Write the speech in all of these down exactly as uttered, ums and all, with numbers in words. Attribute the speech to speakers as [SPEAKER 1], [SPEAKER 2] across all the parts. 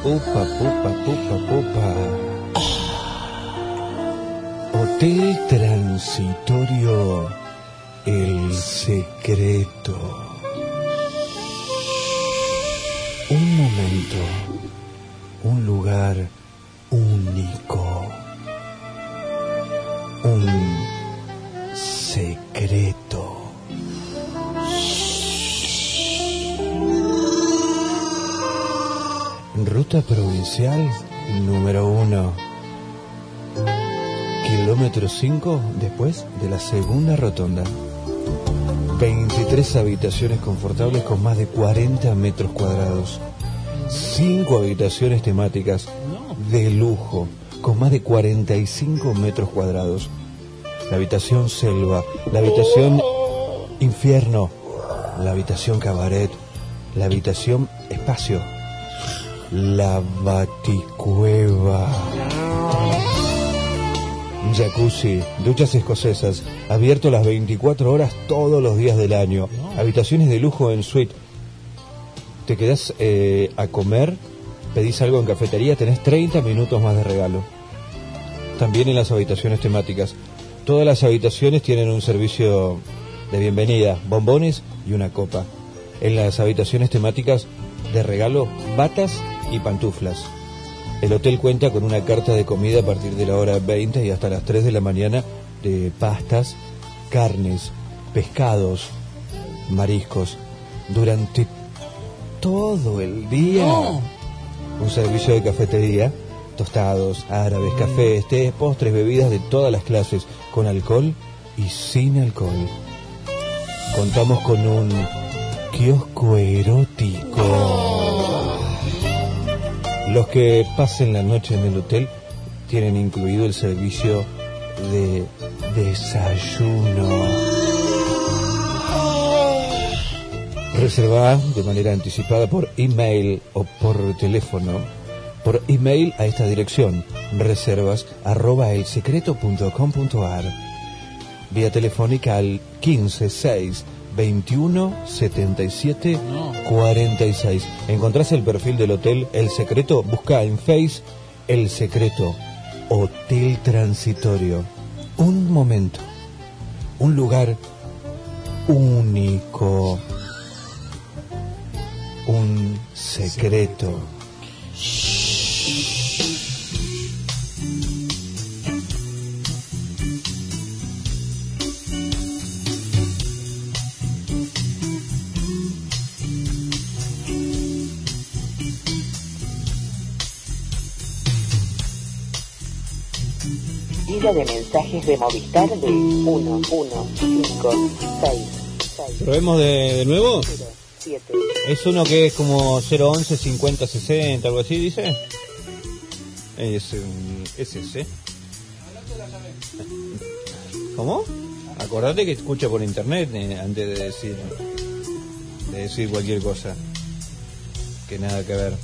[SPEAKER 1] Pupa, pupa, pupa, pupa. Hotel Transitorio El Secreto. Un momento, un lugar único, un secreto. Ruta provincial número uno. Kilómetro cinco después de la segunda rotonda. veintitrés habitaciones confortables con más de cuarenta metros cuadrados. cinco habitaciones temáticas de lujo con más de cuarenta y cinco metros cuadrados. La habitación selva, la habitación infierno, la habitación cabaret, la habitación espacio, la baticueva. Jacuzzi, duchas escocesas, abierto las veinticuatro horas todos los días del año. Habitaciones de lujo en suite. Te quedás eh, a comer, pedís algo en cafetería, tenés treinta minutos más de regalo. También en las habitaciones temáticas. Todas las habitaciones tienen un servicio de bienvenida, bombones y una copa. En las habitaciones temáticas de regalo, batas y pantuflas. El hotel cuenta con una carta de comida a partir de la hora veinte y hasta las tres de la mañana de pastas, carnes, pescados, mariscos. Durante todo el día, oh. un servicio de cafetería, tostados, árabes, cafés, tés, postres, bebidas de todas las clases, con alcohol y sin alcohol. Contamos con un kiosco erótico. Oh. Los que pasen la noche en el hotel tienen incluido el servicio de desayuno. Reserva de manera anticipada por email o por teléfono. Por email a esta dirección, reservas arroba elsecreto punto com punto ar. Vía telefónica al quince seis veintiuno setenta y siete cuarenta y seis. Encontrás el perfil del hotel El Secreto, busca en Face El Secreto Hotel Transitorio. Un momento, un lugar único, un secreto.
[SPEAKER 2] De mensajes de Movistar de uno uno cinco seis seis.
[SPEAKER 1] ¿Probemos de, de nuevo?
[SPEAKER 2] cero siete.
[SPEAKER 1] Es uno que es como cero once cincuenta sesenta, algo así, dice. Es, es ese. ¿Cómo? Acordate que escucha por internet eh, antes de decir de decir cualquier cosa que nada que ver.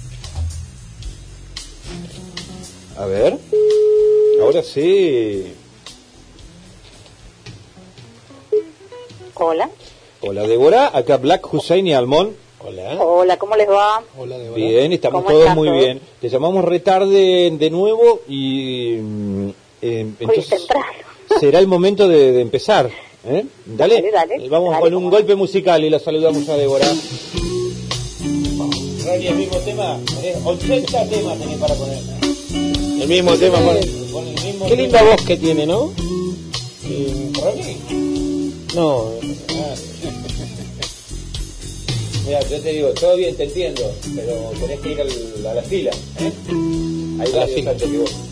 [SPEAKER 1] A ver. Ahora sí.
[SPEAKER 2] Hola.
[SPEAKER 1] Hola, Débora. Acá Black Husseini Almón. Hola.
[SPEAKER 2] Hola, ¿cómo les va?
[SPEAKER 1] Hola, Débora. Bien, estamos todos muy todos? bien. Te llamamos retarde de nuevo y... Eh, entonces será el momento de, de empezar. ¿eh? Dale. Dale, dale. Vamos dale, con un golpe musical y la saludamos a Débora. Rani, el mismo tema. ochenta temas tenés para poner. El mismo tema, con el, con el mismo Qué tema. Linda voz que tiene, ¿no? Eh, ¿Rani? No. Ah. Mira, yo te digo, todo bien, te entiendo, pero tenés que ir al, a la fila, ¿eh? Hay varios antes que vos.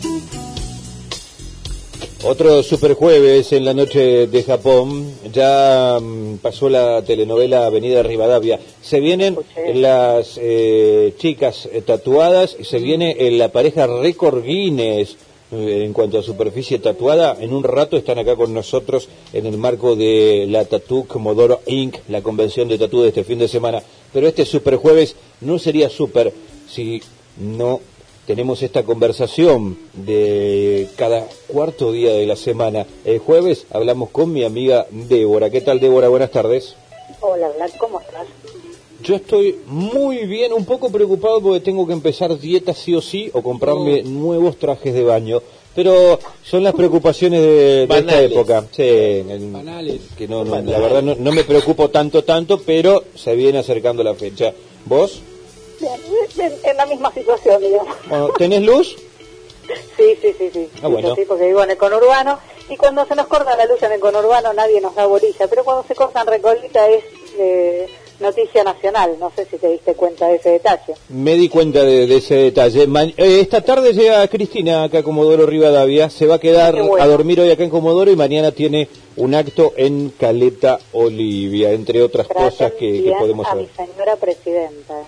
[SPEAKER 1] Otro super jueves en la noche de Japón. Ya um, pasó la telenovela Avenida Rivadavia. Se vienen Escuché. las eh, chicas eh, tatuadas y se viene eh, la pareja récord Guinness eh, en cuanto a superficie tatuada. En un rato están acá con nosotros en el marco de la Tattoo Comodoro incorporated, la convención de tatú de este fin de semana. Pero este super jueves no sería super si no tenemos esta conversación de cada cuarto día de la semana. El jueves hablamos con mi amiga Débora. ¿Qué tal, Débora? Buenas tardes.
[SPEAKER 2] Hola, Black, ¿cómo estás?
[SPEAKER 1] Yo estoy muy bien, un poco preocupado porque tengo que empezar dieta sí o sí o comprarme oh. nuevos trajes de baño. Pero son las preocupaciones de, de esta época. Sí, en,
[SPEAKER 3] Banales.
[SPEAKER 1] Que no, no, la verdad no, no me preocupo tanto, tanto, pero se viene acercando la fecha. ¿Vos?
[SPEAKER 4] Bien, en, en la misma situación, digamos.
[SPEAKER 1] Bueno, ¿tenés luz?
[SPEAKER 4] Sí, sí, sí, sí.
[SPEAKER 1] Ah, bueno.
[SPEAKER 4] Sí, porque vivo en el conurbano. Y cuando se nos corta la luz en el conurbano nadie nos da bolilla. Pero cuando se corta en Recoleta es eh, noticia nacional. No sé si te diste cuenta de ese detalle.
[SPEAKER 1] Me di cuenta de, de ese detalle. Ma eh, esta tarde llega Cristina acá a Comodoro Rivadavia. Se va a quedar bueno. a dormir hoy acá en Comodoro y mañana tiene un acto en Caleta Olivia, entre otras
[SPEAKER 4] Traten
[SPEAKER 1] cosas que, que podemos
[SPEAKER 4] a
[SPEAKER 1] saber.
[SPEAKER 4] Mi señora presidenta.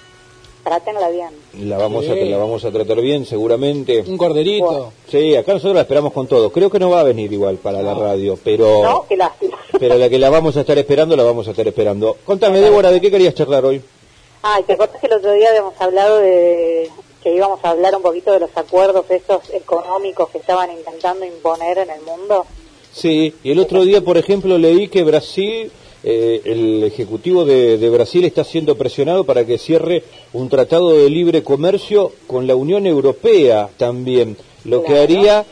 [SPEAKER 4] Trátenla bien.
[SPEAKER 1] La vamos,
[SPEAKER 3] sí.
[SPEAKER 1] a, la vamos a tratar bien, seguramente.
[SPEAKER 3] Un corderito.
[SPEAKER 1] Bueno. Sí, acá nosotros la esperamos con todo. Creo que no va a venir igual para no. la radio, pero...
[SPEAKER 4] No, qué lástima.
[SPEAKER 1] Pero la que la vamos a estar esperando, la vamos a estar esperando. Contame, Débora, ¿de qué querías charlar hoy?
[SPEAKER 4] Ah, ¿te acuerdas que el otro día habíamos hablado de... que íbamos a hablar un poquito de los acuerdos estos económicos que estaban intentando imponer en el mundo?
[SPEAKER 1] Sí, y el otro día, por ejemplo, leí que Brasil... Eh, el Ejecutivo de, de Brasil está siendo presionado para que cierre un tratado de libre comercio con la Unión Europea también, lo claro. que haría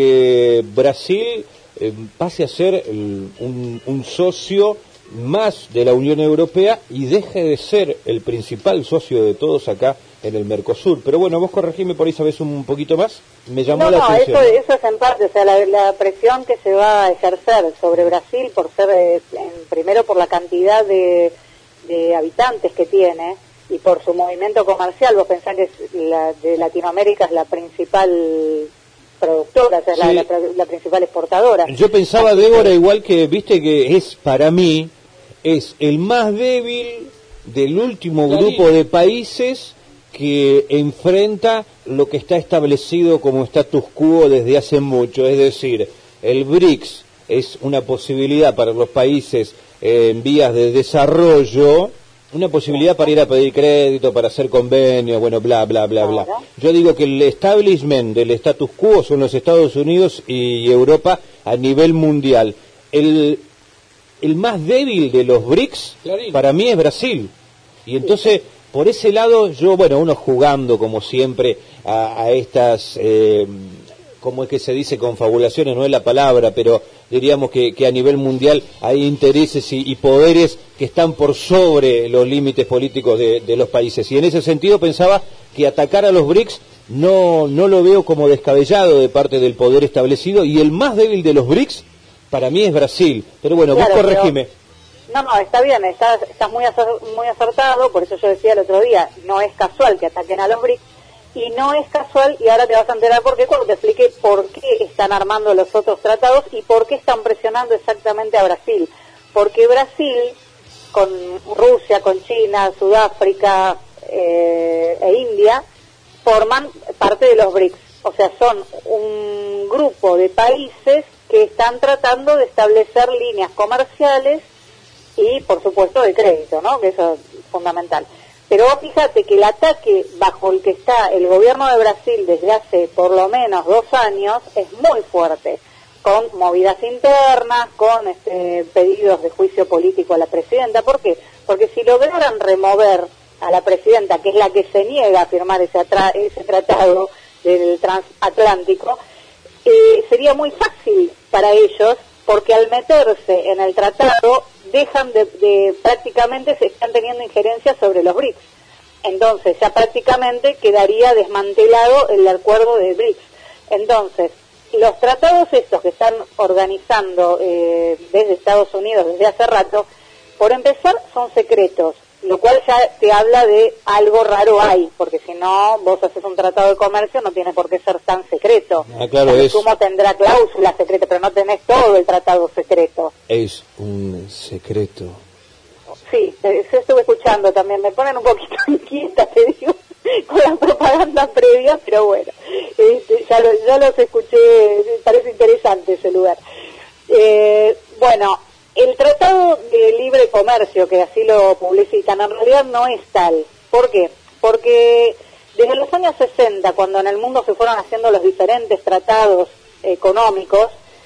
[SPEAKER 1] que Brasil eh, pase a ser el, un, un socio más de la Unión Europea y deje de ser el principal socio de todos acá en el Mercosur. Pero bueno, vos corregime por ahí, sabés un poquito más. Me llamó
[SPEAKER 4] no,
[SPEAKER 1] la
[SPEAKER 4] no,
[SPEAKER 1] atención.
[SPEAKER 4] Eso, eso es en parte, o sea, la, la presión que se va a ejercer sobre Brasil por ser, eh, en, primero por la cantidad de, de habitantes que tiene y por su movimiento comercial. Vos pensás que es la, de Latinoamérica es la principal productora, o sea, sí. la, la, la principal exportadora.
[SPEAKER 1] Yo pensaba, Así Débora, que... igual que, viste que es para mí, es el más débil del último Clarín. grupo de países que enfrenta lo que está establecido como status quo desde hace mucho, es decir, el BRICS es una posibilidad para los países eh, en vías de desarrollo, una posibilidad para ir a pedir crédito, para hacer convenios, bueno, bla, bla, bla, bla. Yo digo que el establishment del status quo son los Estados Unidos y Europa a nivel mundial. El, el más débil de los BRICS, Clarín. para mí, es Brasil. Y entonces... Por ese lado, yo, bueno, uno jugando como siempre a, a estas, eh, ¿cómo es que se dice? Confabulaciones, no es la palabra, pero diríamos que, que a nivel mundial hay intereses y, y poderes que están por sobre los límites políticos de, de los países. Y en ese sentido pensaba que atacar a los BRICS no, no lo veo como descabellado de parte del poder establecido, y el más débil de los BRICS para mí es Brasil. Pero bueno, claro, vos corregime.
[SPEAKER 4] Pero... No, no, está bien, estás, estás muy, muy acertado, por eso yo decía el otro día, no es casual que ataquen a los BRICS, y no es casual, y ahora te vas a enterar por qué, cuando te explique por qué están armando los otros tratados y por qué están presionando exactamente a Brasil. Porque Brasil, con Rusia, con China, Sudáfrica eh, e India, forman parte de los BRICS. O sea, son un grupo de países que están tratando de establecer líneas comerciales y, por supuesto, de crédito, ¿no? Que eso es fundamental. Pero fíjate que el ataque bajo el que está el gobierno de Brasil desde hace por lo menos dos años es muy fuerte, con movidas internas, con este, pedidos de juicio político a la presidenta. ¿Por qué? Porque si lograran remover a la presidenta, que es la que se niega a firmar ese, atra- ese tratado del transatlántico, eh, sería muy fácil para ellos, porque al meterse en el tratado dejan de, de prácticamente se están teniendo injerencia sobre los BRICS. Entonces ya prácticamente quedaría desmantelado el acuerdo de BRICS. Entonces, los tratados estos que están organizando eh, desde Estados Unidos desde hace rato, por empezar son secretos, lo cual ya te habla de algo raro hay, porque si no, vos haces un tratado de comercio, no tiene por qué ser tan secreto.
[SPEAKER 1] Ah, claro,
[SPEAKER 4] es... Sumo tendrá cláusulas secretas, pero no tenés todo el tratado secreto.
[SPEAKER 1] Es un secreto.
[SPEAKER 4] Sí, yo estuve escuchando también, me ponen un poquito inquieta, te digo, con la propaganda previa, pero bueno, este, ya, lo, ya los escuché, me parece interesante ese lugar. Eh, bueno... El Tratado de Libre Comercio, que así lo publicitan, en realidad no es tal. ¿Por qué? Porque desde los años sesenta, cuando en el mundo se fueron haciendo los diferentes tratados económicos,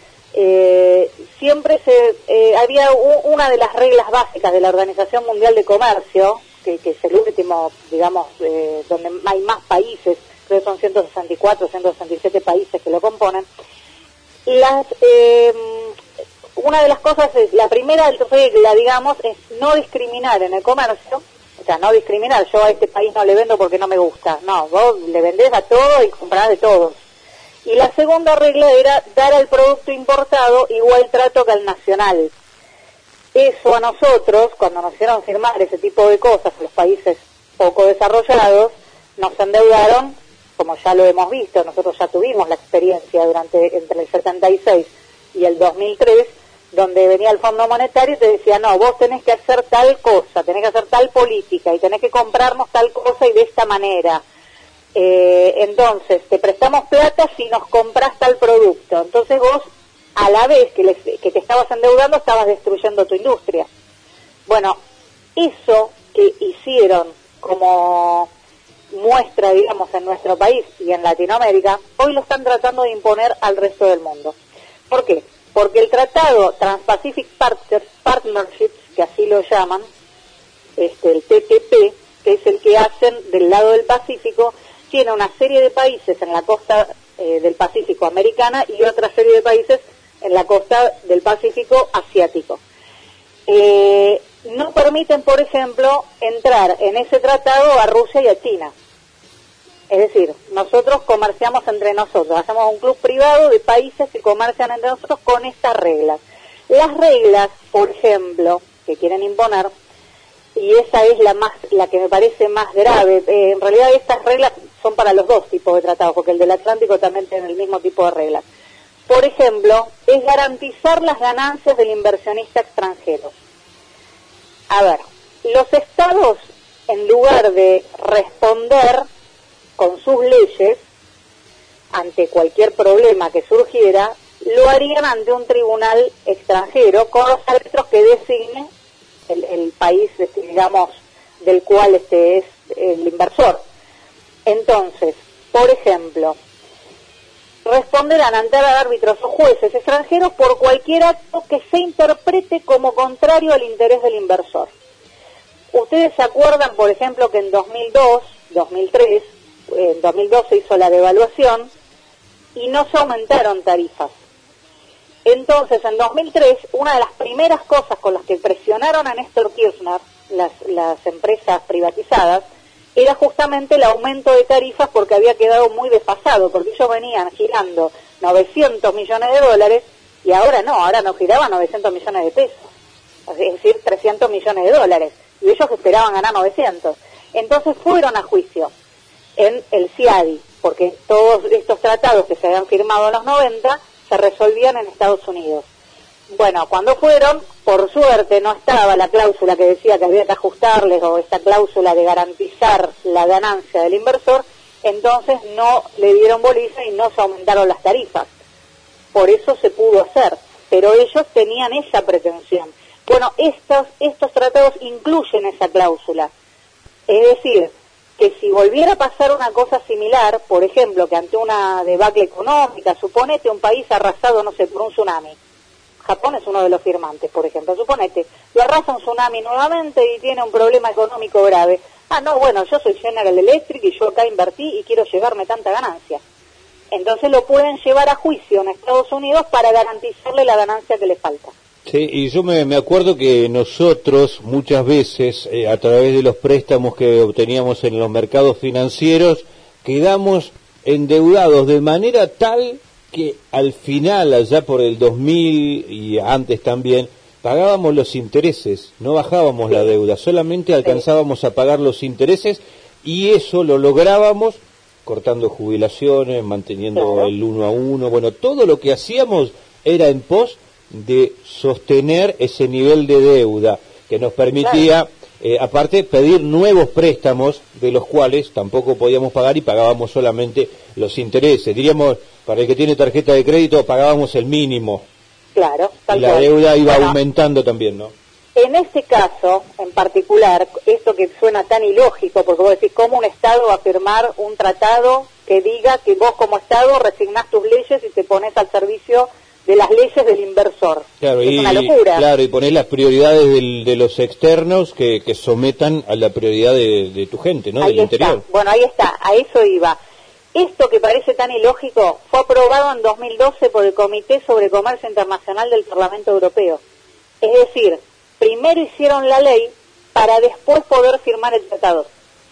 [SPEAKER 4] eh, siempre se eh, había u, una de las reglas básicas de la Organización Mundial de Comercio, que, que es el último, digamos, eh, donde hay más países, creo que son ciento sesenta y cuatro, ciento sesenta y siete países que lo componen. Las, eh, una de las cosas, es, la primera regla, digamos, es no discriminar en el comercio. O sea, no discriminar, yo a este país no le vendo porque no me gusta. No, vos le vendés a todo y comprás de todos. Y la segunda regla era dar al producto importado igual trato que al nacional. Eso a nosotros, cuando nos hicieron firmar ese tipo de cosas, los países poco desarrollados, nos endeudaron, como ya lo hemos visto, nosotros ya tuvimos la experiencia durante entre el setenta y seis y el dos mil tres, donde venía el Fondo Monetario y te decía, no, vos tenés que hacer tal cosa, tenés que hacer tal política y tenés que comprarnos tal cosa y de esta manera. Eh, entonces, te prestamos plata si nos compras tal producto. Entonces vos, a la vez que, les, que te estabas endeudando, estabas destruyendo tu industria. Bueno, eso que hicieron como muestra, digamos, en nuestro país y en Latinoamérica, hoy lo están tratando de imponer al resto del mundo. ¿Por qué? Porque el tratado Trans-Pacific Partnership, que así lo llaman, este, el T P P, que es el que hacen del lado del Pacífico, tiene una serie de países en la costa eh, del Pacífico americana y otra serie de países en la costa del Pacífico asiático. Eh, no permiten, por ejemplo, entrar en ese tratado a Rusia y a China. Es decir, nosotros comerciamos entre nosotros, hacemos un club privado de países que comercian entre nosotros con estas reglas. Las reglas, por ejemplo, que quieren imponer, y esa es la más, la que me parece más grave, eh, en realidad estas reglas son para los dos tipos de tratados, porque el del Atlántico también tiene el mismo tipo de reglas. Por ejemplo, es garantizar las ganancias del inversionista extranjero. A ver, los estados, en lugar de responder con sus leyes ante cualquier problema que surgiera, lo harían ante un tribunal extranjero con los árbitros que designe el, el país, este, digamos, del cual este es el inversor. Entonces, por ejemplo, responderán ante árbitros o jueces extranjeros por cualquier acto que se interprete como contrario al interés del inversor. Ustedes se acuerdan, por ejemplo, que en dos mil dos, dos mil tres, en dos mil dos se hizo la devaluación y no se aumentaron tarifas. Entonces, en dos mil tres, una de las primeras cosas con las que presionaron a Néstor Kirchner, las, las empresas privatizadas, era justamente el aumento de tarifas porque había quedado muy desfasado, porque ellos venían girando novecientos millones de dólares y ahora no, ahora no giraban novecientos millones de pesos, es decir, trescientos millones de dólares, y ellos esperaban ganar novecientos. Entonces fueron a juicio en el C I A D I, porque todos estos tratados que se habían firmado en los noventa se resolvían en Estados Unidos. Bueno, cuando fueron, por suerte no estaba la cláusula que decía que había que ajustarles o esta cláusula de garantizar la ganancia del inversor, entonces no le dieron bolilla y no se aumentaron las tarifas. Por eso se pudo hacer, pero ellos tenían esa pretensión. Bueno, estos, estos tratados incluyen esa cláusula. Es decir, que si volviera a pasar una cosa similar, por ejemplo, que ante una debacle económica, suponete un país arrasado, no sé, por un tsunami. Japón es uno de los firmantes, por ejemplo. Suponete, lo arrasa un tsunami nuevamente y tiene un problema económico grave. Ah, no, bueno, yo soy General Electric y yo acá invertí y quiero llevarme tanta ganancia. Entonces lo pueden llevar a juicio en Estados Unidos para garantizarle la ganancia que le falta.
[SPEAKER 1] Sí, y yo me, me acuerdo que nosotros muchas veces, eh, a través de los préstamos que obteníamos en los mercados financieros, quedamos endeudados de manera tal que al final, allá por el dos mil y antes también, pagábamos los intereses, no bajábamos la deuda, solamente alcanzábamos a pagar los intereses y eso lo lográbamos cortando jubilaciones, manteniendo claro. el uno a uno, bueno, todo lo que hacíamos era en pos de sostener ese nivel de deuda que nos permitía, claro. eh, aparte, pedir nuevos préstamos de los cuales tampoco podíamos pagar y pagábamos solamente los intereses. Diríamos, para el que tiene tarjeta de crédito, pagábamos el mínimo.
[SPEAKER 4] Claro.
[SPEAKER 1] Y la deuda iba bueno, aumentando también, ¿no?
[SPEAKER 4] En este caso, en particular, esto que suena tan ilógico, porque vos decís, ¿cómo un Estado va a firmar un tratado que diga que vos como Estado resignás tus leyes y te pones al servicio de las leyes del inversor.
[SPEAKER 1] Claro,
[SPEAKER 4] es
[SPEAKER 1] y,
[SPEAKER 4] una locura.
[SPEAKER 1] Claro, y poner las prioridades del, de los externos que, que sometan a la prioridad de, de tu gente, ¿no?
[SPEAKER 4] Ahí
[SPEAKER 1] Del
[SPEAKER 4] está.
[SPEAKER 1] interior.
[SPEAKER 4] Bueno, ahí está, a eso iba. Esto que parece tan ilógico fue aprobado en dos mil doce por el Comité sobre Comercio Internacional del Parlamento Europeo. Es decir, primero hicieron la ley para después poder firmar el tratado.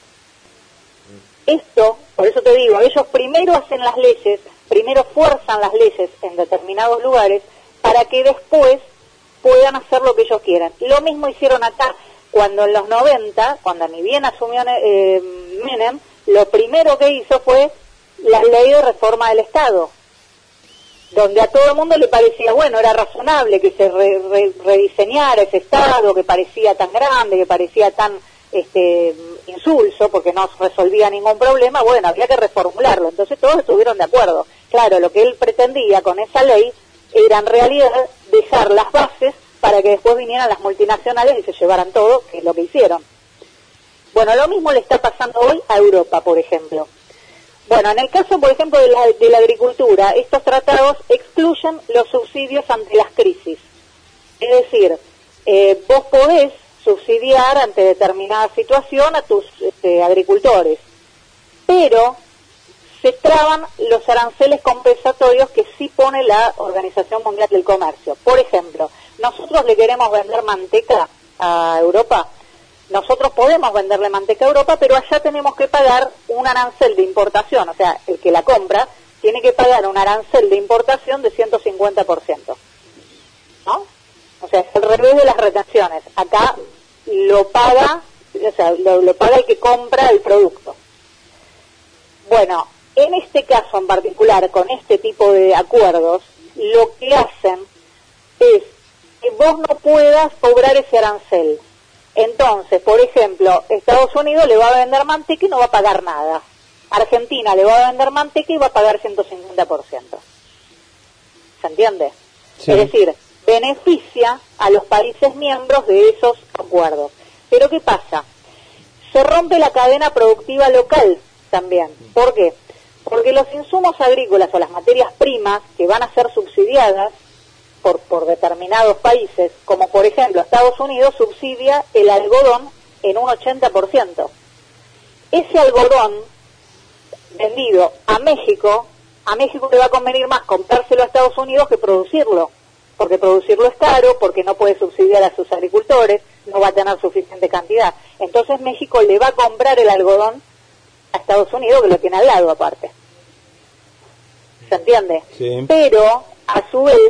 [SPEAKER 4] Esto, por eso te digo, ellos primero hacen las leyes, primero fuerzan las leyes en determinados lugares para que después puedan hacer lo que ellos quieran. Lo mismo hicieron acá, cuando en los noventa, cuando ni bien asumió eh, Menem, lo primero que hizo fue la ley de reforma del Estado, donde a todo el mundo le parecía, bueno, era razonable que se re, re, rediseñara ese Estado, que parecía tan grande, que parecía tan este insulso, porque no resolvía ningún problema, bueno, había que reformularlo. Entonces todos estuvieron de acuerdo. Claro, lo que él pretendía con esa ley era en realidad dejar las bases para que después vinieran las multinacionales y se llevaran todo, que es lo que hicieron. Bueno, lo mismo le está pasando hoy a Europa, por ejemplo. Bueno, en el caso, por ejemplo, de la, de la agricultura, estos tratados excluyen los subsidios ante las crisis. Es decir, eh, vos podés subsidiar ante determinada situación a tus este, agricultores, pero se traban los aranceles compensatorios que sí pone la Organización Mundial del Comercio. Por ejemplo, nosotros le queremos vender manteca a Europa, nosotros podemos venderle manteca a Europa, pero allá tenemos que pagar un arancel de importación, o sea, el que la compra tiene que pagar un arancel de importación de ciento cincuenta por ciento, ¿no? O sea, es al revés de las retenciones. Acá lo paga, o sea, lo, lo paga el que compra el producto. Bueno, en este caso en particular, con este tipo de acuerdos, lo que hacen es que vos no puedas cobrar ese arancel. Entonces, por ejemplo, Estados Unidos le va a vender manteca y no va a pagar nada. Argentina le va a vender manteca y va a pagar ciento cincuenta por ciento. ¿Se entiende? Sí. Es decir, beneficia a los países miembros de esos acuerdos. Pero ¿qué pasa? Se rompe la cadena productiva local también. ¿Por qué? Porque los insumos agrícolas o las materias primas que van a ser subsidiadas por, por determinados países, como por ejemplo Estados Unidos subsidia el algodón en un ochenta por ciento. Ese algodón vendido a México, a México le va a convenir más comprárselo a Estados Unidos que producirlo, porque producirlo es caro, porque no puede subsidiar a sus agricultores, no va a tener suficiente cantidad. Entonces México le va a comprar el algodón a Estados Unidos, que lo tiene al lado aparte. ¿Se entiende?
[SPEAKER 1] Sí.
[SPEAKER 4] Pero, a su vez,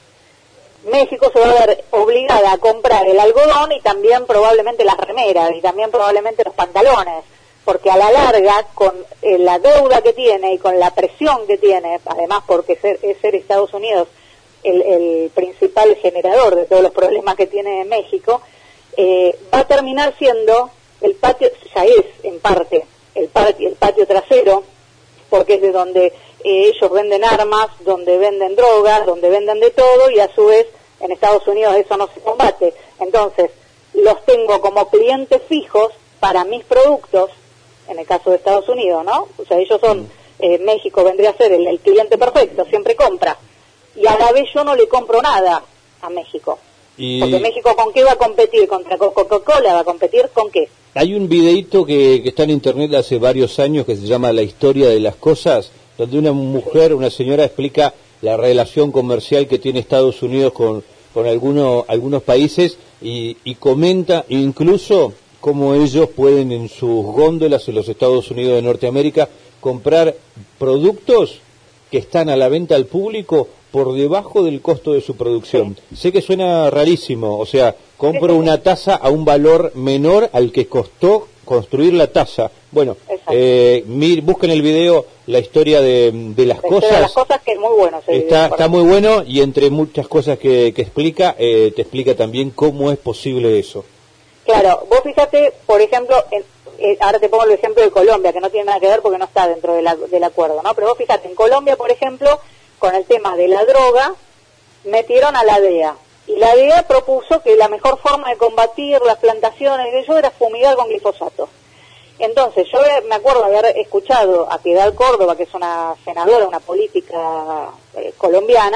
[SPEAKER 4] México se va a ver obligada a comprar el algodón y también probablemente las remeras y también probablemente los pantalones, porque a la larga, con eh, la deuda que tiene y con la presión que tiene, además porque ser, es ser Estados Unidos el, el principal generador de todos los problemas que tiene México, eh, va a terminar siendo el patio, ya es en parte el patio, el patio trasero, porque es de donde eh, ellos venden armas, donde venden drogas, donde venden de todo, y a su vez en Estados Unidos eso no se combate. Entonces, los tengo como clientes fijos para mis productos, en el caso de Estados Unidos, ¿no? O sea, ellos son, eh, México vendría a ser el, el cliente perfecto, siempre compra. Y a la vez yo no le compro nada a México. Y... Porque México, ¿con qué va a competir? ¿Contra Coca-Cola? ¿Va a competir con qué?
[SPEAKER 1] Hay un videíto que, que está en internet hace varios años que se llama La historia de las cosas, donde una mujer, una señora explica la relación comercial que tiene Estados Unidos con, con alguno, algunos países y, y comenta incluso cómo ellos pueden en sus góndolas en los Estados Unidos de Norteamérica comprar productos que están a la venta al público por debajo del costo de su producción. Sí. Sé que suena rarísimo, o sea, compro una taza a un valor menor al que costó construir la taza. Bueno, eh, mir, busquen el video La historia de, de las la cosas.
[SPEAKER 4] De las cosas, que es muy bueno.
[SPEAKER 1] Está, está muy bueno, y entre muchas cosas que, que explica, eh, te explica también cómo es posible eso.
[SPEAKER 4] Claro, vos fíjate, por ejemplo, en, eh, ahora te pongo el ejemplo de Colombia, que no tiene nada que ver porque no está dentro de la, del acuerdo, ¿no? Pero vos fíjate, en Colombia, por ejemplo, con el tema de la droga, metieron a la D E A. Y la D E A propuso que la mejor forma de combatir las plantaciones y eso era fumigar con glifosato. Entonces, yo me acuerdo de haber escuchado a Piedad Córdoba, que es una senadora, una política eh, colombiana,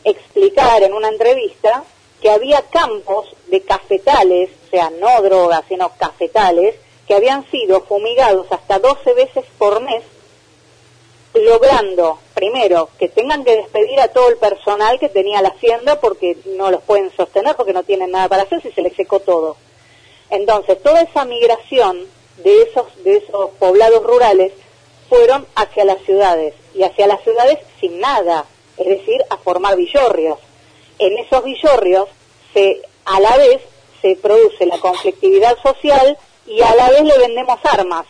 [SPEAKER 4] explicar en una entrevista que había campos de cafetales, o sea, no drogas, sino cafetales, que habían sido fumigados hasta doce veces por mes, logrando, primero, que tengan que despedir a todo el personal que tenía la hacienda porque no los pueden sostener, porque no tienen nada para hacer si se les secó todo. Entonces, toda esa migración de esos, de esos poblados rurales fueron hacia las ciudades, y hacia las ciudades sin nada, es decir, a formar villorrios. En esos villorrios, se, a la vez, se produce la conflictividad social y a la vez le vendemos armas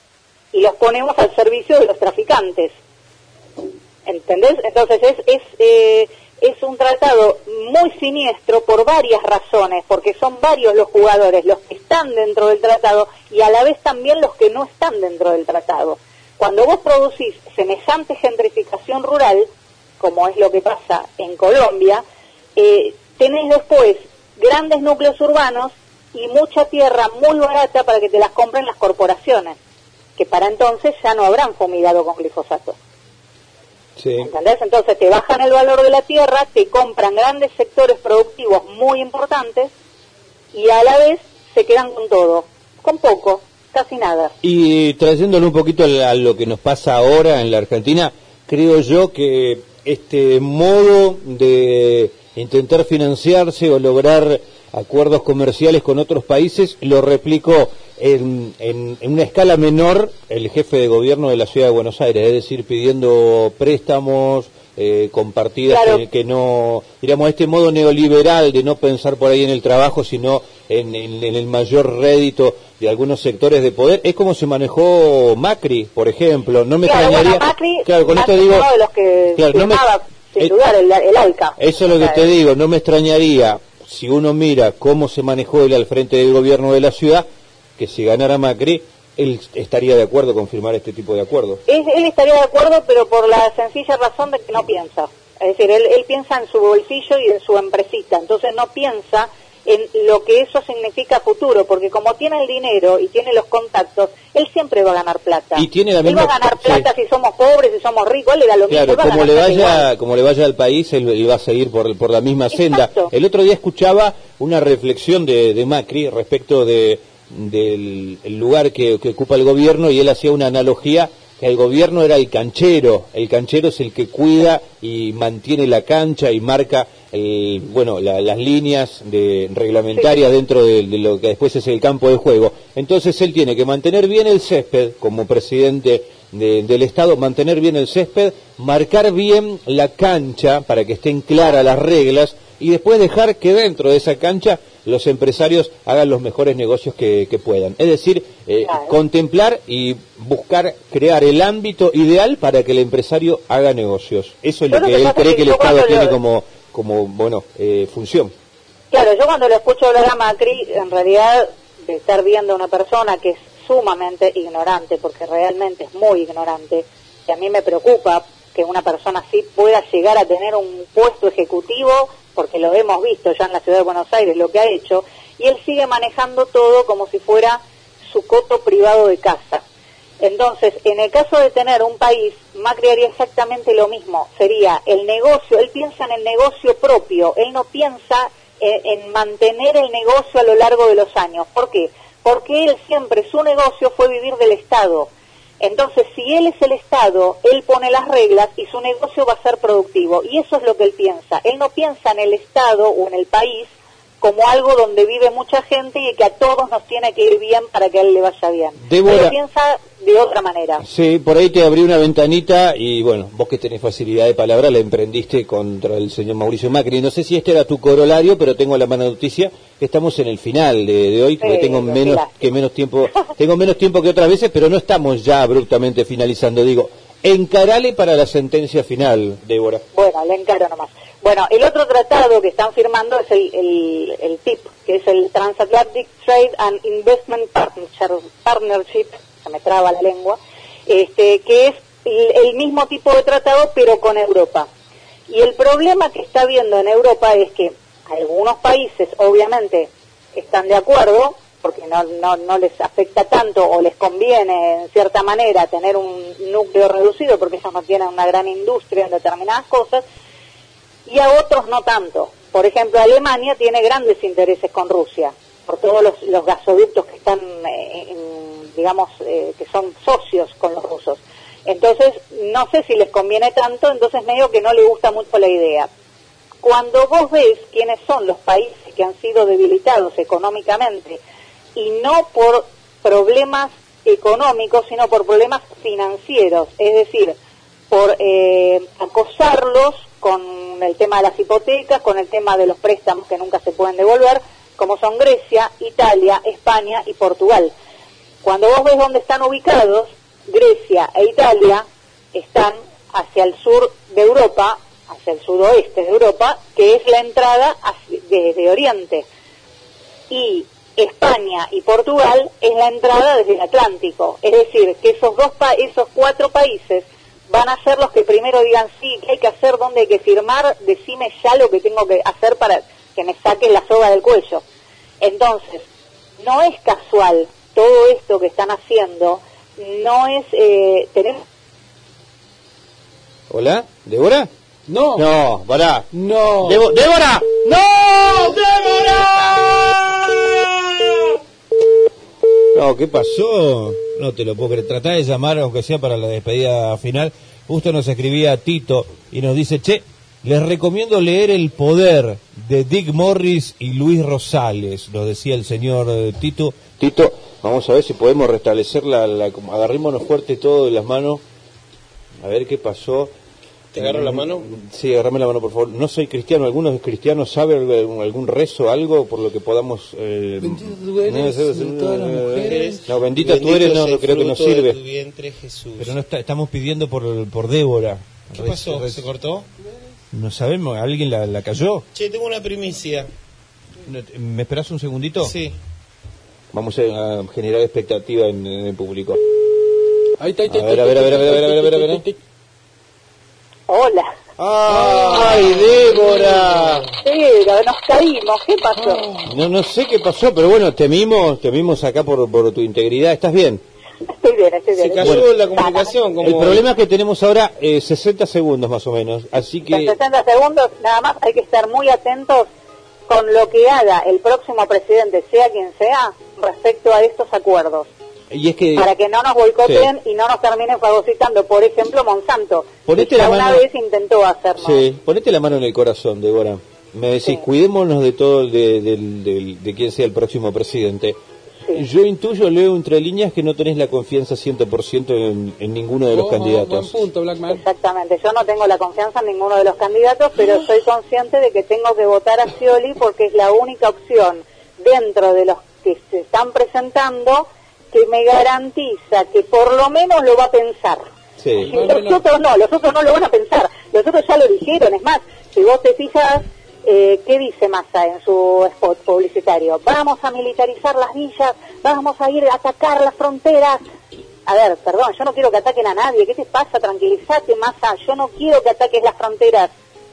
[SPEAKER 4] y los ponemos al servicio de los traficantes. ¿Entendés? Entonces es es eh, es un tratado muy siniestro por varias razones, porque son varios los jugadores, los que están dentro del tratado y a la vez también los que no están dentro del tratado. Cuando vos producís semejante gentrificación rural, como es lo que pasa en Colombia, eh, tenés después grandes núcleos urbanos y mucha tierra muy barata para que te las compren las corporaciones, que para entonces ya no habrán fumigado con glifosato.
[SPEAKER 1] Sí.
[SPEAKER 4] ¿Entendés? Entonces te bajan el valor de la tierra, te compran grandes sectores productivos muy importantes y a la vez se quedan con todo, con poco, casi nada.
[SPEAKER 1] Y trayéndolo un poquito a lo que nos pasa ahora en la Argentina, creo yo que este modo de intentar financiarse o lograr acuerdos comerciales con otros países lo replicó en, en, en una escala menor el jefe de gobierno de la ciudad de Buenos Aires, es decir, pidiendo préstamos eh, compartidas,
[SPEAKER 4] claro.
[SPEAKER 1] que, que no, digamos, este modo neoliberal de no pensar por ahí en el trabajo, sino en, en, en el mayor rédito de algunos sectores de poder. Es como se manejó Macri, por ejemplo. No me
[SPEAKER 4] claro,
[SPEAKER 1] extrañaría.
[SPEAKER 4] Bueno, Macri,
[SPEAKER 1] claro, con
[SPEAKER 4] Macri
[SPEAKER 1] esto digo.
[SPEAKER 4] Uno de los que
[SPEAKER 1] claro, no me,
[SPEAKER 4] sin
[SPEAKER 1] eh,
[SPEAKER 4] dudar, el, el ALCA.
[SPEAKER 1] Eso es lo que te digo. No me extrañaría, si uno mira cómo se manejó él al frente del gobierno de la ciudad, que si ganara Macri, él estaría de acuerdo con firmar este tipo de acuerdos.
[SPEAKER 4] Él, él estaría de acuerdo, pero por la sencilla razón de que no piensa. Es decir, él, él piensa en su bolsillo y en su empresita, entonces no piensa en lo que eso significa futuro, porque como tiene el dinero y tiene los contactos, él siempre va a ganar plata.
[SPEAKER 1] Y tiene la
[SPEAKER 4] él
[SPEAKER 1] misma,
[SPEAKER 4] va a ganar plata
[SPEAKER 1] sí.
[SPEAKER 4] si somos pobres, si somos ricos, él le da lo
[SPEAKER 1] claro,
[SPEAKER 4] mismo.
[SPEAKER 1] Como le vaya, como le vaya al país, él, él va a seguir por, por la misma senda.
[SPEAKER 4] Exacto.
[SPEAKER 1] El otro día escuchaba una reflexión de, de Macri respecto de del el lugar que, que ocupa el gobierno, y él hacía una analogía que el gobierno era el canchero, el canchero es el que cuida y mantiene la cancha y marca el, bueno, la, las líneas de, reglamentarias sí. dentro de, de lo que después es el campo de juego. Entonces él tiene que mantener bien el césped como presidente de, del Estado, mantener bien el césped, marcar bien la cancha para que estén claras las reglas y después dejar que dentro de esa cancha los empresarios hagan los mejores negocios que, que puedan. Es decir, eh, claro. contemplar y buscar crear el ámbito ideal para que el empresario haga negocios. Eso es yo lo que, que él cree que el Estado tiene lo... como, como bueno, eh, función.
[SPEAKER 4] Claro, yo cuando lo escucho hablar a Macri, en realidad, de estar viendo a una persona que es sumamente ignorante, porque realmente es muy ignorante, y a mí me preocupa que una persona así pueda llegar a tener un puesto ejecutivo, porque lo hemos visto ya en la ciudad de Buenos Aires, lo que ha hecho, y él sigue manejando todo como si fuera su coto privado de casa. Entonces, en el caso de tener un país, Macri haría exactamente lo mismo, sería el negocio, él piensa en el negocio propio, él no piensa en, en mantener el negocio a lo largo de los años. ¿Por qué? Porque él siempre, su negocio fue vivir del Estado. Entonces, si él es el Estado, él pone las reglas y su negocio va a ser productivo. Y eso es lo que él piensa. Él no piensa en el Estado o en el país como algo donde vive mucha gente y que a todos nos tiene que ir bien para que a él le vaya bien.
[SPEAKER 1] Débora,
[SPEAKER 4] él piensa de otra manera.
[SPEAKER 1] Sí, por ahí te abrí una ventanita y bueno, vos que tenés facilidad de palabra la emprendiste contra el señor Mauricio Macri. No sé si este era tu corolario, pero tengo la mala noticia que estamos en el final de, de hoy, sí, que tengo menos que menos tiempo, tengo menos tiempo que otras veces, pero no estamos ya abruptamente finalizando. Digo, encarale para la sentencia final, Débora.
[SPEAKER 4] Bueno, le encaro nomás. Bueno, el otro tratado que están firmando es el, el, el T I P, que es el Transatlantic Trade and Investment Partnership, se me traba la lengua, este, que es el, el mismo tipo de tratado pero con Europa. Y el problema que está habiendo en Europa es que algunos países obviamente están de acuerdo, porque no, no, no les afecta tanto o les conviene en cierta manera tener un núcleo reducido porque ellos no tienen una gran industria en determinadas cosas, y a otros no tanto. Por ejemplo, Alemania tiene grandes intereses con Rusia, por todos los, los gasoductos que están, eh, en, digamos, eh, que son socios con los rusos. Entonces, no sé si les conviene tanto, entonces medio que no le gusta mucho la idea. Cuando vos ves quiénes son los países que han sido debilitados económicamente, y no por problemas económicos, sino por problemas financieros, es decir, por eh, acosarlos con el tema de las hipotecas, con el tema de los préstamos que nunca se pueden devolver, como son Grecia, Italia, España y Portugal. Cuando vos ves dónde están ubicados, Grecia e Italia están hacia el sur de Europa, hacia el sudoeste de Europa, que es la entrada hacia, desde Oriente, y España y Portugal es la entrada desde el Atlántico. Es decir, que esos dos pa esos cuatro países van a ser los que primero digan sí, ¿qué hay que hacer? ¿Dónde hay que firmar? Decime ya lo que tengo que hacer para que me saquen la soga del cuello. Entonces, no es casual todo esto que están haciendo, no es... Eh, tenemos...
[SPEAKER 1] ¿Hola? ¿Débora?
[SPEAKER 3] No.
[SPEAKER 1] No, pará.
[SPEAKER 3] No.
[SPEAKER 1] Debo- ¡Débora!
[SPEAKER 3] ¡No! ¡Débora!
[SPEAKER 1] No, ¿qué pasó? No te lo puedo creer. Tratá de llamar, aunque sea para la despedida final. Justo nos escribía Tito y nos dice, che, les recomiendo leer El Poder de Dick Morris y Luis Rosales, lo decía el señor eh, Tito. Tito, vamos a ver si podemos restablecer la, la... Agarrémonos fuerte todo de las manos. A ver qué pasó.
[SPEAKER 3] ¿Te agarro la mano?
[SPEAKER 1] Sí, agarrame la mano, por favor. No soy cristiano. ¿Algunos cristianos saben algún, algún rezo, algo por lo que podamos... Eh,
[SPEAKER 3] bendito tú eres
[SPEAKER 1] no,
[SPEAKER 3] de todas las mujeres.
[SPEAKER 1] No, bendita tú eres, no, no creo que nos sirve.
[SPEAKER 3] Tu vientre, Jesús.
[SPEAKER 1] Pero no está, estamos pidiendo por, por Débora.
[SPEAKER 3] ¿Qué
[SPEAKER 1] Rez,
[SPEAKER 3] pasó?
[SPEAKER 1] rez.
[SPEAKER 3] ¿Se cortó?
[SPEAKER 1] No sabemos, ¿alguien la, la cayó?
[SPEAKER 3] Che, tengo una primicia.
[SPEAKER 1] ¿Me esperás un segundito?
[SPEAKER 3] Sí.
[SPEAKER 1] Vamos a, a generar expectativa en, en el público.
[SPEAKER 3] Ahí está, ahí está.
[SPEAKER 1] A ver, a ver, a ver, a ver, a ver, a ver, a ver, a ver.
[SPEAKER 4] Hola.
[SPEAKER 1] ¡Ay, Débora!
[SPEAKER 4] Pero nos caímos, ¿qué pasó?
[SPEAKER 1] No, no sé qué pasó, pero bueno, temimos, temimos acá por, por tu integridad. ¿Estás bien?
[SPEAKER 4] Estoy bien, estoy bien.
[SPEAKER 3] Se cayó
[SPEAKER 1] Bueno,
[SPEAKER 3] la comunicación. Como...
[SPEAKER 1] El problema es que tenemos ahora eh, sesenta segundos más o menos, así que...
[SPEAKER 4] En sesenta segundos, nada más hay que estar muy atentos con lo que haga el próximo presidente, sea quien sea, respecto a estos acuerdos.
[SPEAKER 1] Y es que...
[SPEAKER 4] Para que no nos boicoteen
[SPEAKER 1] sí.
[SPEAKER 4] y no nos terminen fagocitando. Por ejemplo, Monsanto,
[SPEAKER 1] Ponete
[SPEAKER 4] que
[SPEAKER 1] la
[SPEAKER 4] una
[SPEAKER 1] mano...
[SPEAKER 4] vez intentó hacerlo.
[SPEAKER 1] Sí, ponete la mano en el corazón, Débora. Me decís,
[SPEAKER 4] Sí.
[SPEAKER 1] cuidémonos de todo, de, de, de, de quien sea el próximo presidente.
[SPEAKER 4] Sí.
[SPEAKER 1] Yo intuyo, leo entre líneas que no tenés la confianza cien por ciento en, en ninguno de los
[SPEAKER 3] Oh,
[SPEAKER 1] candidatos.
[SPEAKER 3] buen punto, Blackman.
[SPEAKER 4] Exactamente, yo no tengo la confianza en ninguno de los candidatos, pero soy consciente de que tengo que votar a Scioli porque es la única opción dentro de los que se están presentando que me garantiza que por lo menos lo va a pensar.
[SPEAKER 1] Sí.
[SPEAKER 4] Y los otros no, los otros no lo van a pensar, los otros ya lo dijeron. Es más, si vos te fijas, eh, ¿qué dice Massa en su spot publicitario? Vamos a militarizar las villas, vamos a ir a atacar las fronteras. A ver, perdón, yo no quiero que ataquen a nadie. ¿Qué te pasa? Tranquilízate, Massa, yo no quiero que ataques las fronteras.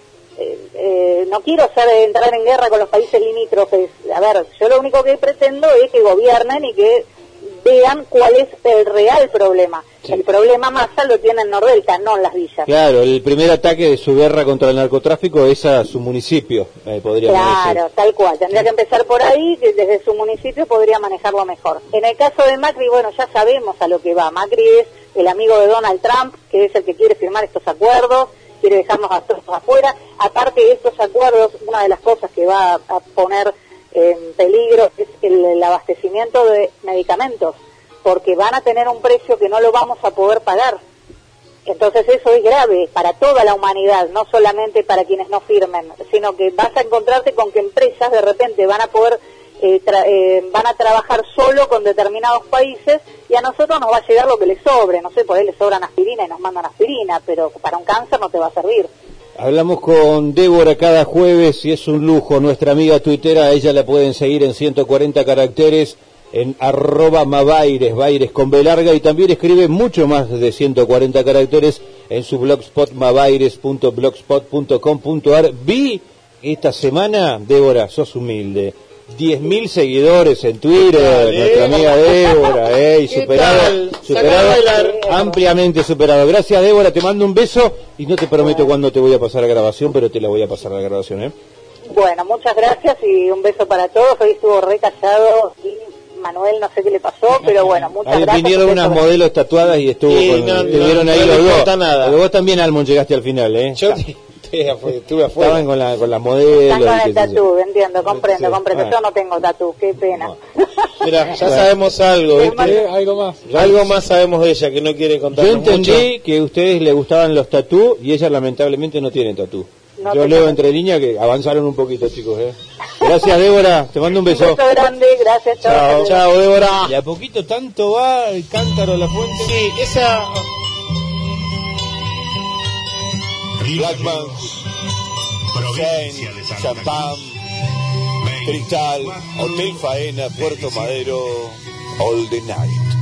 [SPEAKER 4] Eh, eh, no quiero ser, entrar en guerra con los países limítrofes. A ver, yo lo único que pretendo es que gobiernen y que vean cuál es el real problema.
[SPEAKER 1] Sí.
[SPEAKER 4] El problema Massa lo tiene en Nordelta, no en las villas.
[SPEAKER 1] Claro, el primer ataque de su guerra contra el narcotráfico es a su municipio, eh, podríamos
[SPEAKER 4] Claro,
[SPEAKER 1] decir.
[SPEAKER 4] tal cual. Tendría que empezar por ahí, que desde su municipio podría manejarlo mejor. En el caso de Macri, bueno, ya sabemos a lo que va. Macri es el amigo de Donald Trump, que es el que quiere firmar estos acuerdos, quiere dejarnos a todos afuera. Aparte de estos acuerdos, una de las cosas que va a poner en peligro es el, el abastecimiento de medicamentos, porque van a tener un precio que no lo vamos a poder pagar. Entonces eso es grave para toda la humanidad, no solamente para quienes no firmen, sino que vas a encontrarte con que empresas de repente van a poder eh, tra eh, van a trabajar solo con determinados países y a nosotros nos va a llegar lo que les sobre. No sé, por ahí les sobran aspirina y nos mandan aspirina, pero para un cáncer no te va a servir.
[SPEAKER 1] Hablamos con Débora cada jueves y es un lujo. Nuestra amiga tuitera, ella la pueden seguir en ciento cuarenta caracteres, en arroba Mabaires, Baires con B larga, y también escribe mucho más de ciento cuarenta caracteres en su blogspot mabaires punto blogspot punto com punto ar. Vi esta semana, Débora, sos humilde, diez mil seguidores en Twitter,
[SPEAKER 3] Dale.
[SPEAKER 1] nuestra amiga Débora, eh, y
[SPEAKER 3] ¿Qué
[SPEAKER 1] superado,
[SPEAKER 3] tal?
[SPEAKER 1] superado,
[SPEAKER 3] Sacá a bailar.
[SPEAKER 1] ampliamente superado. Gracias, Débora, te mando un beso y no te prometo cuándo te voy a pasar la grabación, pero te la voy a pasar la grabación, ¿eh?
[SPEAKER 4] Bueno, muchas gracias y un beso para todos. Hoy estuvo re callado y Manuel no sé qué le pasó, pero bueno, muchas
[SPEAKER 1] Ahí
[SPEAKER 4] gracias.
[SPEAKER 1] vinieron
[SPEAKER 4] un
[SPEAKER 1] unas
[SPEAKER 4] beso.
[SPEAKER 1] modelos tatuadas y estuvo
[SPEAKER 3] Sí,
[SPEAKER 1] con,
[SPEAKER 3] no,
[SPEAKER 1] te
[SPEAKER 3] no,
[SPEAKER 1] vieron ahí
[SPEAKER 3] no
[SPEAKER 1] los
[SPEAKER 3] le
[SPEAKER 1] dos.
[SPEAKER 3] importa nada.
[SPEAKER 1] Porque vos también, Almon, llegaste al final, ¿eh?
[SPEAKER 3] Yo estuve afuera, estuve afuera.
[SPEAKER 1] Estaban con, la, con las modelos.
[SPEAKER 4] Están con
[SPEAKER 1] y
[SPEAKER 4] el
[SPEAKER 1] qué sé yo.
[SPEAKER 4] tatú, entiendo, comprendo,
[SPEAKER 1] Sí.
[SPEAKER 4] comprendo.
[SPEAKER 1] Ah.
[SPEAKER 4] Yo no tengo tatú, qué pena.
[SPEAKER 3] Mira, ya sabemos algo, ¿viste?
[SPEAKER 5] Eh, algo más.
[SPEAKER 3] Algo más sabemos de ella que no quiere
[SPEAKER 1] Yo
[SPEAKER 3] contarnos
[SPEAKER 1] entendí
[SPEAKER 3] mucho.
[SPEAKER 1] que a ustedes les gustaban los tatú y ella lamentablemente no tiene tatú.
[SPEAKER 4] No
[SPEAKER 1] Yo
[SPEAKER 4] tengo
[SPEAKER 1] leo
[SPEAKER 4] tatú.
[SPEAKER 1] entre líneas que avanzaron un poquito, chicos. ¿eh? Gracias, Débora. Te mando un
[SPEAKER 4] Un
[SPEAKER 1] beso.
[SPEAKER 4] beso grande, gracias, chao.
[SPEAKER 1] Chao,
[SPEAKER 4] saludos.
[SPEAKER 1] chao, Débora. Y a poquito tanto va el cántaro a la fuente.
[SPEAKER 3] Sí, esa...
[SPEAKER 6] Blackman,
[SPEAKER 7] provincia de Santa Cruz.
[SPEAKER 6] Champán, Cristal, Hotel Faena, Puerto Madero, All the Night.